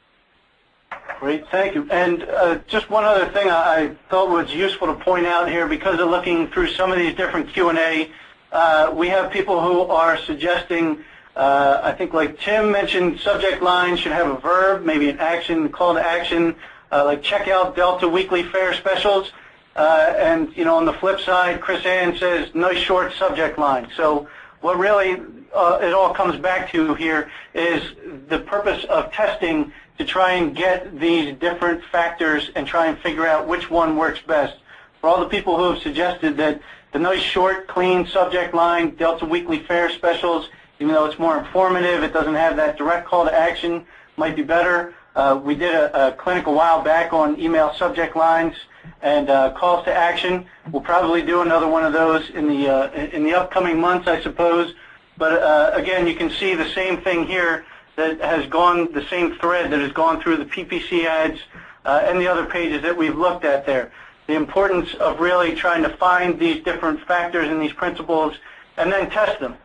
Great, thank you. And uh, just one other thing I, I thought was useful to point out here, because of looking through some of these different Q and A, uh, we have people who are suggesting, uh, I think like Tim mentioned, subject line should have a verb, maybe an action, call to action, uh, like check out Delta Weekly Fare Specials. Uh, and, you know, on the flip side, Chris Ann says, nice short subject line. So what really uh, it all comes back to here is the purpose of testing, to try and get these different factors and try and figure out which one works best. For all the people who have suggested that the nice short, clean subject line, Delta Weekly Fare Specials, even though it's more informative, it doesn't have that direct call to action, might be better. Uh, we did a, a clinic a while back on email subject lines and uh, calls to action. We'll probably do another one of those in the uh, in the upcoming months, I suppose. But uh, again, you can see the same thing here that has gone, the same thread that has gone through the P P C ads uh, and the other pages that we've looked at there. The importance of really trying to find these different factors and these principles and then test them.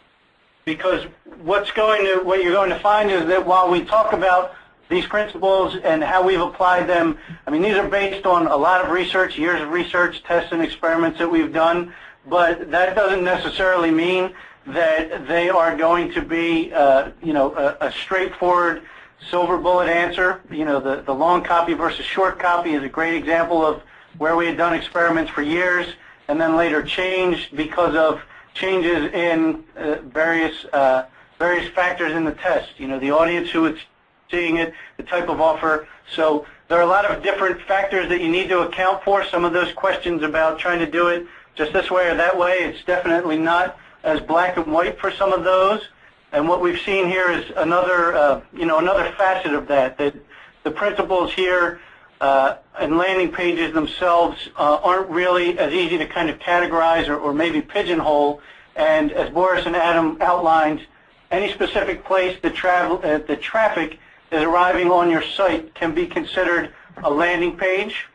Because what's going to, what you're going to find is that while we talk about these principles and how we've applied them, I mean, these are based on a lot of research, years of research, tests and experiments that we've done, but that doesn't necessarily mean that they are going to be, uh, you know, a, a straightforward silver bullet answer. You know, the, the long copy versus short copy is a great example of where we had done experiments for years and then later changed because of changes in uh, various uh, various factors in the test. You know, the audience who is seeing it, the type of offer. So there are a lot of different factors that you need to account for. Some of those questions about trying to do it just this way or that way, it's definitely not as black and white for some of those. And what we've seen here is another, uh, you know, another facet of that, that the principles here uh, and landing pages themselves uh, aren't really as easy to kind of categorize or, or maybe pigeonhole. And as Boris and Adam outlined, any specific place the, travel, uh, the traffic is arriving on your site can be considered a landing page.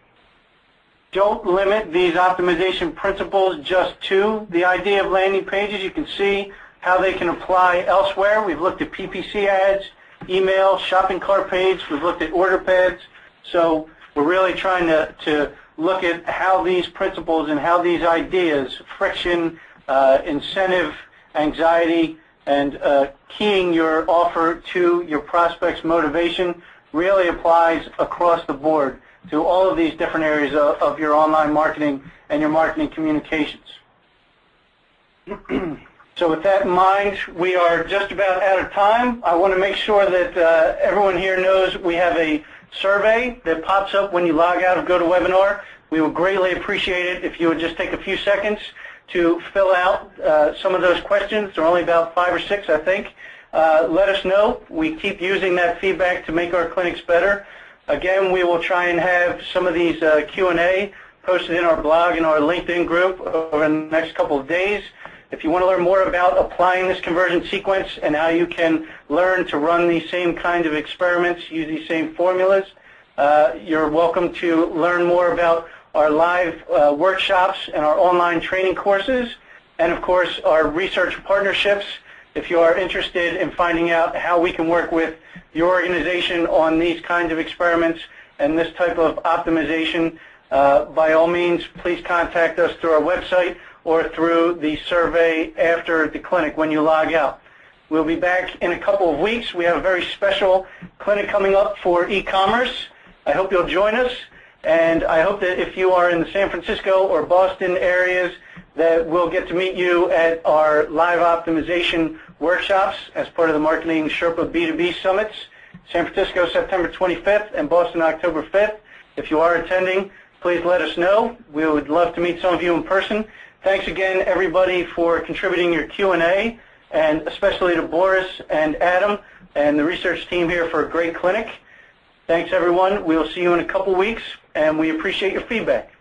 Don't limit these optimization principles just to the idea of landing pages. You can see how they can apply elsewhere. We've looked at P P C ads, email, shopping cart page. We've looked at order pads. So we're really trying to, to look at how these principles and how these ideas, friction, uh, incentive, anxiety, and uh, keying your offer to your prospect's motivation really applies across the board to all of these different areas of, of your online marketing and your marketing communications. So with that in mind, we are just about out of time. I want to make sure that uh, everyone here knows we have a survey that pops up when you log out of GoToWebinar. We would greatly appreciate it if you would just take a few seconds to fill out uh, some of those questions. They're only about five or six, I think. Uh, let us know. We keep using that feedback to make our clinics better. Again, we will try and have some of these uh, Q and A posted in our blog and our LinkedIn group over the next couple of days. If you want to learn more about applying this conversion sequence and how you can learn to run these same kind of experiments, use these same formulas, uh, you're welcome to learn more about our live uh, workshops and our online training courses, and of course our research partnerships. If you are interested in finding out how we can work with your organization on these kinds of experiments and this type of optimization, uh, by all means, please contact us through our website or through the survey after the clinic when you log out. We'll be back in a couple of weeks. We have a very special clinic coming up for e-commerce. I hope you'll join us, and I hope that if you are in the San Francisco or Boston areas, that we'll get to meet you at our live optimization workshops as part of the Marketing Sherpa B two B Summits. San Francisco, September twenty-fifth, and Boston, October fifth. If you are attending, please let us know. We would love to meet some of you in person. Thanks again, everybody, for contributing your Q and A, and especially to Boris and Adam and the research team here for a great clinic. Thanks, everyone. We'll see you in a couple weeks, and we appreciate your feedback.